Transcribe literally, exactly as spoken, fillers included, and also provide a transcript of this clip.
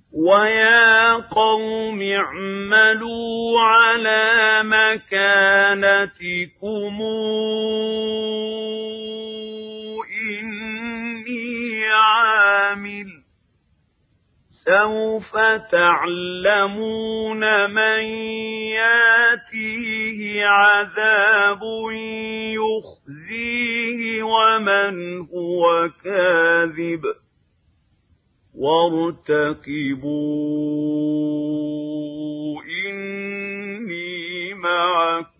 وَيَا قَوْمِ اعْمَلُوا عَلَىٰ مَكَانَتِكُمْ إِنِّي عَامِلٌ ۖ سَوْفَ تَعْلَمُونَ مَن يَأْتِيهِ عَذَابٌ يُخْزِيهِ وَمَنْ هُوَ كَاذِبٌ وَارْتَقِبُوا إِنِّي مَعَكُمْ